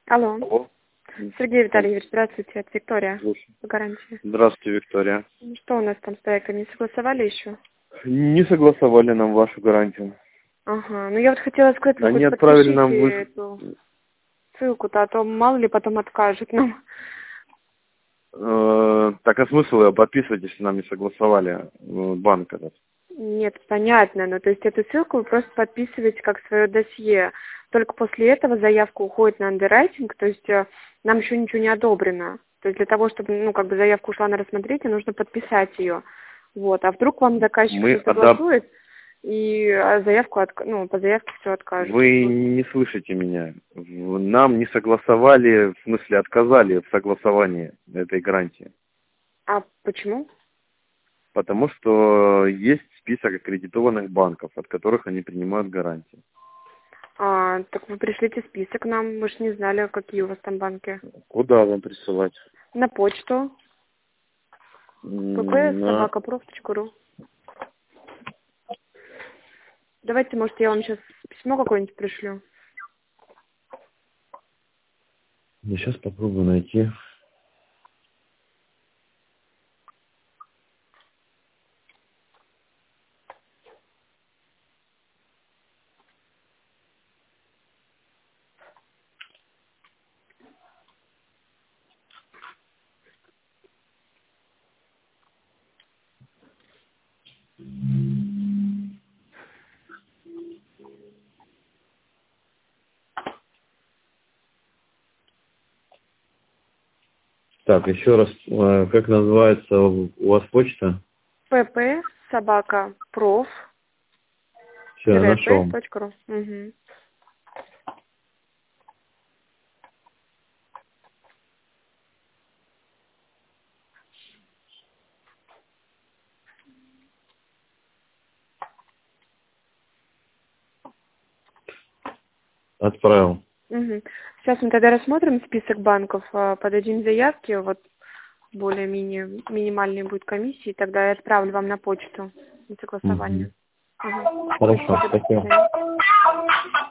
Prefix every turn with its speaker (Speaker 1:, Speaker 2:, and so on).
Speaker 1: Алло.
Speaker 2: Алло.
Speaker 1: Сергей Витальевич, здравствуйте, это Виктория.
Speaker 2: Слушай.
Speaker 1: По гарантии.
Speaker 2: Здравствуйте, Виктория.
Speaker 1: Что у нас там с проектом? Не согласовали еще?
Speaker 2: Не согласовали нам вашу гарантию.
Speaker 1: Ага. Ну я вот хотела сказать, вы
Speaker 2: Они
Speaker 1: хоть
Speaker 2: отправили нам
Speaker 1: подпишите эту ссылку-то, а то мало ли потом откажут нам.
Speaker 2: Так, а смысл ее подписывать, если нам не согласовали банк этот?
Speaker 1: Нет, понятно, но то есть эту ссылку вы просто подписываете как свое досье. Только после этого заявка уходит на андеррайтинг, то есть нам еще ничего не одобрено. То есть для того, чтобы, ну, как бы заявка ушла на рассмотрение, нужно подписать ее. Вот. А вдруг вам заказчик все согласует, и заявку, ну, по заявке все откажет.
Speaker 2: Вы не слышите меня. Нам не согласовали, в смысле отказали в согласовании этой гарантии.
Speaker 1: А почему?
Speaker 2: Потому что есть список аккредитованных банков, от которых они принимают гарантии.
Speaker 1: Так вы пришлите список нам, мы же не знали, какие у вас там банки.
Speaker 2: Куда вам присылать?
Speaker 1: На почту. pp@sobakaprof.ru. Давайте, может, я вам сейчас письмо какое-нибудь пришлю.
Speaker 2: Я сейчас попробую найти. Так, еще раз, как называется у вас почта?
Speaker 1: pp@sobakaprof.ru.
Speaker 2: Все, я нашел.
Speaker 1: Угу.
Speaker 2: Отправил.
Speaker 1: Угу. Сейчас мы тогда рассмотрим список банков, подадим заявки, вот более-менее минимальные будут комиссии, тогда я отправлю вам на почту на согласование.
Speaker 2: Хорошо, спасибо.